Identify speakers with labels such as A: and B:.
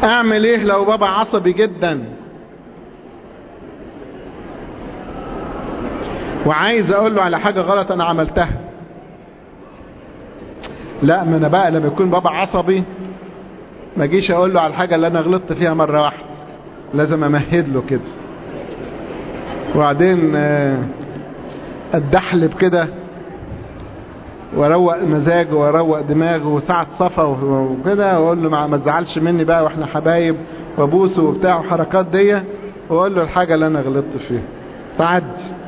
A: اعمل ايه لو بابا عصبي جدا وعايز اقول له على حاجة غلط انا عملتها؟ لا، ما انا بقى لما يكون بابا عصبي ما اجيش اقول له على الحاجة اللي انا غلطت فيها مرة واحدة، لازم امهد له كده، وبعدين اتدحلب كده واروق مزاجه واروق دماغه وساعة صفا وكده، واقول له ما تزعلش مني بقى واحنا حبايب، وابوسه وبتاع وحركات دي، واقول له الحاجة اللي انا غلطت فيها تعدي.